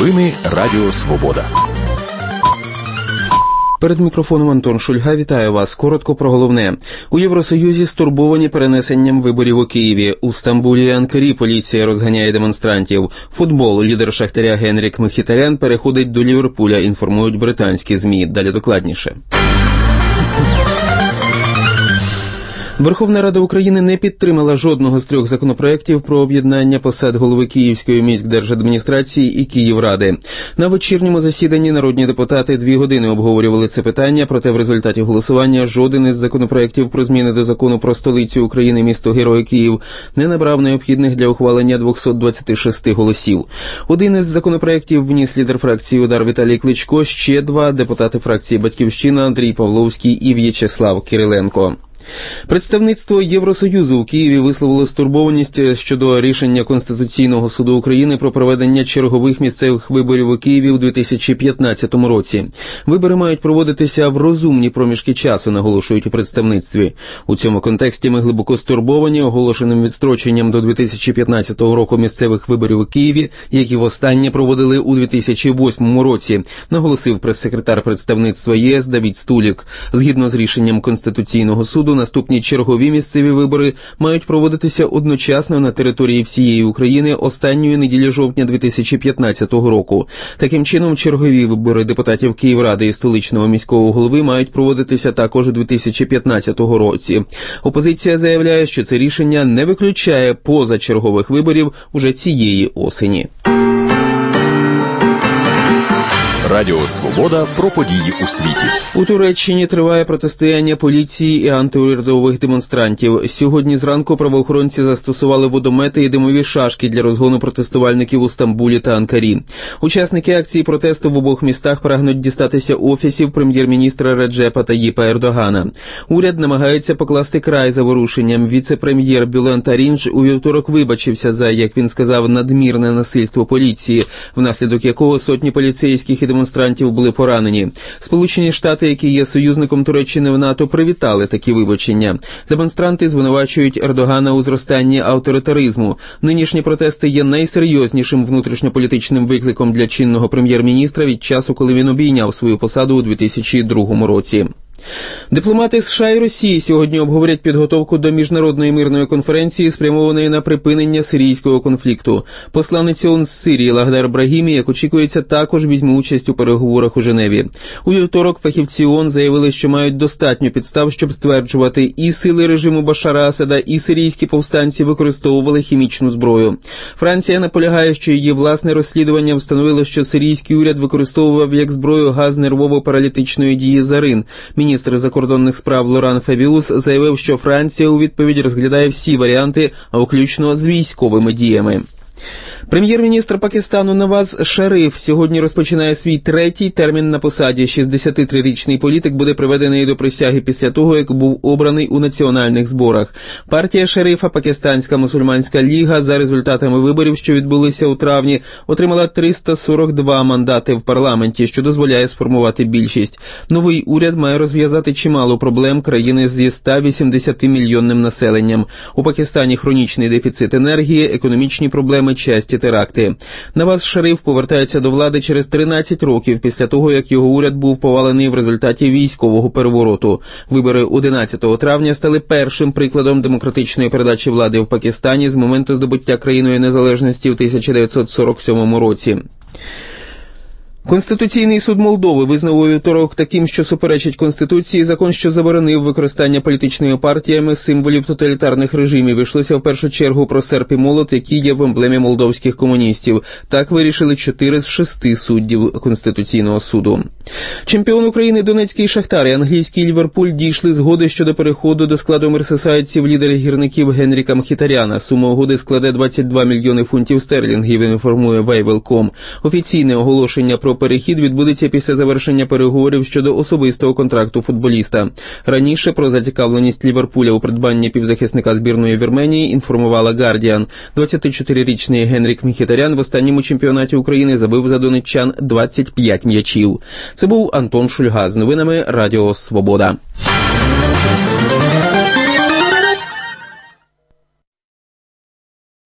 Новини Радіо Свобода. Перед мікрофоном Антон Шульга. Вітаю вас. Коротко про головне. У Євросоюзі стурбовані перенесенням виборів у Києві. У Стамбулі і Анкарі поліція розганяє демонстрантів. Футбол. Лідер Шахтаря Генрік Мхітарян переходить до Ліверпуля, інформують британські ЗМІ. Далі докладніше. Верховна Рада України не підтримала жодного з 3 законопроєктів про об'єднання посад голови Київської міськдержадміністрації і Київради. На вечірньому засіданні народні депутати 2 години обговорювали це питання, проте в результаті голосування жоден із законопроєктів про зміни до Закону про столицю України місто-герой Київ не набрав необхідних для ухвалення 226 голосів. Один із законопроєктів вніс лідер фракції «Удар» Віталій Кличко, ще 2 – депутати фракції «Батьківщина» Андрій Павловський і В'ячеслав Кириленко. Представництво Євросоюзу у Києві висловило стурбованість щодо рішення Конституційного суду України про проведення чергових місцевих виборів у Києві у 2015 році. Вибори мають проводитися в розумні проміжки часу, наголошують у представництві. У цьому контексті ми глибоко стурбовані оголошеним відстроченням до 2015 року місцевих виборів у Києві, які востаннє проводили у 2008 році, наголосив прес-секретар представництва ЄС Давід Стулік. Згідно з рішенням Конституційного суду, наступні чергові місцеві вибори мають проводитися одночасно на території всієї України останньої неділі жовтня 2015 року. Таким чином, чергові вибори депутатів Київради і столичного міського голови мають проводитися також у 2015 році. Опозиція заявляє, що це рішення не виключає позачергових виборів уже цієї осені. Радіо Свобода про події у світі. У Туреччині триває протистояння поліції і антиурядових демонстрантів. Сьогодні зранку правоохоронці застосували водомети і димові шашки для розгону протестувальників у Стамбулі та Анкарі. Учасники акції протесту в обох містах прагнуть дістатися офісів прем'єр-міністра Реджепа Таїпа Ердогана. Уряд намагається покласти край заворушенням. Віце-прем'єр Бюлент Арінч у вівторок вибачився за, як він сказав, надмірне насильство поліції, внаслідок якого сотні поліцейських і демонстрантів були поранені. Сполучені Штати, які є союзником Туреччини в НАТО, привітали такі вибачення. Демонстранти звинувачують Ердогана у зростанні авторитаризму. Нинішні протести є найсерйознішим внутрішньополітичним викликом для чинного прем'єр-міністра від часу, коли він обійняв свою посаду у 2002 році. Дипломати США і Росії сьогодні обговорять підготовку до міжнародної мирної конференції, спрямованої на припинення сирійського конфлікту. Посланець ООН з Сирії Лагдар Брагімі, як очікується, також візьме участь у переговорах у Женеві. У вівторок фахівці ООН заявили, що мають достатньо підстав, щоб стверджувати, і сили режиму Башара Асада, і сирійські повстанці використовували хімічну зброю. Франція наполягає, що її власне розслідування встановило, що сирійський уряд використовував як зброю газ нервово-паралітичної дії зарин. Міністр закордонних справ Лоран Фабіус заявив, що Франція у відповідь розглядає всі варіанти, а включно з військовими діями. Прем'єр-міністр Пакистану Наваз Шариф сьогодні розпочинає свій 3-й термін на посаді. 63-річний політик буде приведений до присяги після того, як був обраний у національних зборах. Партія Шарифа, Пакистанська мусульманська ліга, за результатами виборів, що відбулися у травні, отримала 342 мандати в парламенті, що дозволяє сформувати більшість. Новий уряд має розв'язати чимало проблем країни зі 180-мільйонним населенням. У Пакистані хронічний дефіцит енергії, економічні проблеми, часті теракти. Наваз Шариф повертається до влади через 13 років після того, як його уряд був повалений в результаті військового перевороту. Вибори 11 травня стали першим прикладом демократичної передачі влади в Пакистані з моменту здобуття країною незалежності в 1947 році. Конституційний суд Молдови визнав у вівторок таким, що суперечить Конституції, закон, що заборонив використання політичними партіями символів тоталітарних режимів. Йшлося в першу чергу про серп і молот, які є в емблемі молдовських комуністів. Так вирішили 4 з 6 суддів Конституційного суду. Чемпіон України Донецький Шахтар і англійський Ліверпуль дійшли згоди щодо переходу до складу мерсисайдців лідера гірників Генріка Мхітаряна. Сума угоди складе 22 мільйони фунтів стерлінгів, інформує Weivel.com. Офіційне оголошення про перехід відбудеться після завершення переговорів щодо особистого контракту футболіста. Раніше про зацікавленість Ліверпуля у придбанні півзахисника збірної Вірменії інформувала Guardian. 24-річний Генрік Мхітарян в останньому чемпіонаті України забив за донеччан 25 м'ячів. Це був Антон Шульга з новинами Радіо Свобода.